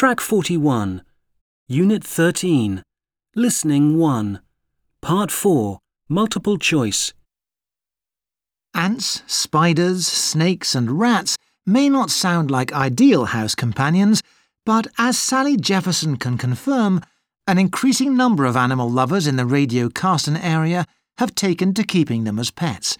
Track 41, Unit 13, Listening 1, Part 4, Multiple Choice. Ants, spiders, snakes and rats may not sound like ideal house companions, but as Sally Jefferson can confirm, an increasing number of animal lovers in the Radio Carston area have taken to keeping them as pets.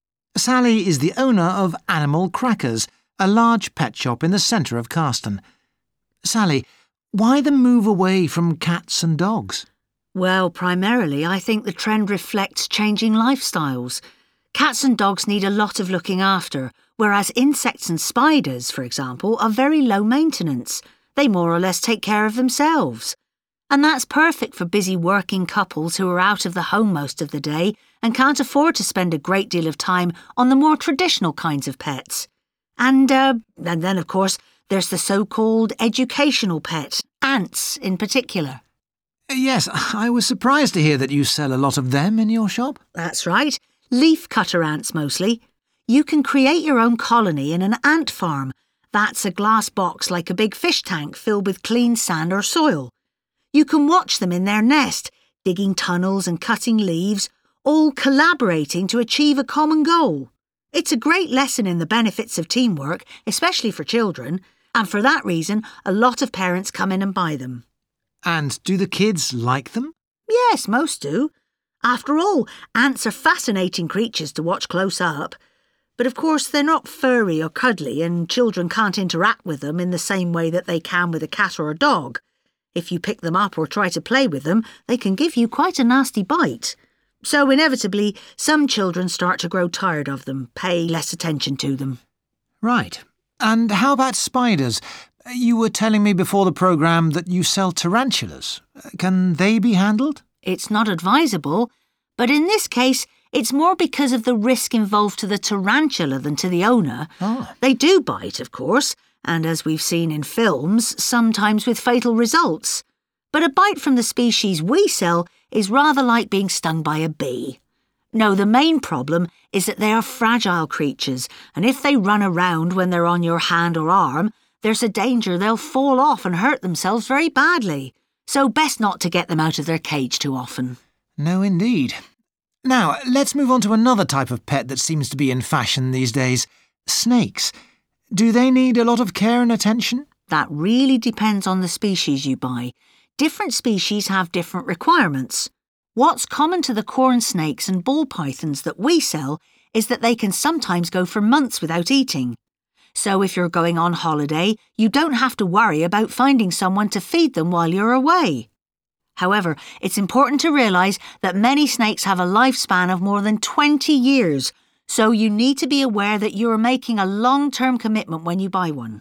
Sally is the owner of Animal Crackers, a large pet shop in the centre of Carston. Sally, why the move away from cats and dogs? Well, primarily I think the trend reflects changing lifestyles. Cats and dogs need a lot of looking after, whereas insects and spiders, for example, are very low maintenance. They more or less take care of themselves. And that's perfect for busy working couples who are out of the home most of the day and can't afford to spend a great deal of time on the more traditional kinds of pets. And then, of course, there's the so-called educational pet, ants in particular. Yes, I was surprised to hear that you sell a lot of them in your shop. That's right. Leaf cutter ants mostly. You can create your own colony in an ant farm. That's a glass box like a big fish tank filled with clean sand or soil. You can watch them in their nest, digging tunnels and cutting leaves, all collaborating to achieve a common goal. It's a great lesson in the benefits of teamwork, especially for children, and for that reason, a lot of parents come in and buy them. And do the kids like them? Yes, most do. After all, ants are fascinating creatures to watch close up. But of course, they're not furry or cuddly, and children can't interact with them in the same way that they can with a cat or a dog. If you pick them up or try to play with them, they can give you quite a nasty bite. So inevitably, some children start to grow tired of them, pay less attention to them. Right. And how about spiders? You were telling me before the programme that you sell tarantulas. Can they be handled? It's not advisable, but in this case, it's more because of the risk involved to the tarantula than to the owner. Oh. They do bite, of course, and as we've seen in films, sometimes with fatal results. But a bite from the species we sell is rather like being stung by a bee. No, the main problem is that they are fragile creatures, and if they run around when they're on your hand or arm, there's a danger they'll fall off and hurt themselves very badly. So best not to get them out of their cage too often. No, indeed. Now, let's move on to another type of pet that seems to be in fashion these days. Snakes. Do they need a lot of care and attention? That really depends on the species you buy. Different species have different requirements. What's common to the corn snakes and ball pythons that we sell is that they can sometimes go for months without eating. So if you're going on holiday, you don't have to worry about finding someone to feed them while you're away. However, it's important to realise that many snakes have a lifespan of more than 20 years, so you need to be aware that you're making a long-term commitment when you buy one.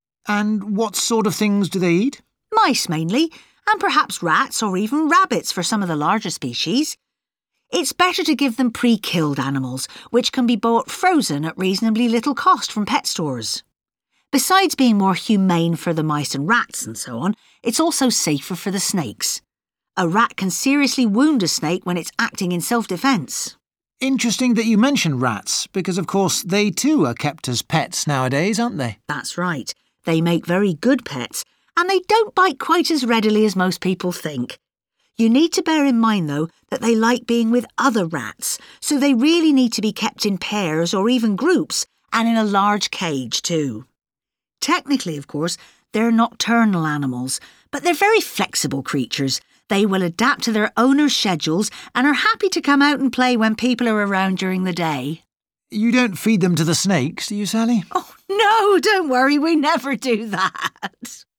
And what sort of things do they eat? Mice mainly, and perhaps rats or even rabbits for some of the larger species. It's better to give them pre-killed animals, which can be bought frozen at reasonably little cost from pet stores. Besides being more humane for the mice and rats and so on, it's also safer for the snakes. A rat can seriously wound a snake when it's acting in self-defence. Interesting that you mention rats, because of course they too are kept as pets nowadays, aren't they? That's right. They make very good pets, and they don't bite quite as readily as most people think. You need to bear in mind, though, that they like being with other rats, so they really need to be kept in pairs or even groups, and in a large cage too. Technically, of course, they're nocturnal animals, but they're very flexible creatures. They will adapt to their owners' schedules and are happy to come out and play when people are around during the day. You don't feed them to the snakes, do you, Sally? Oh, no, don't worry, we never do that.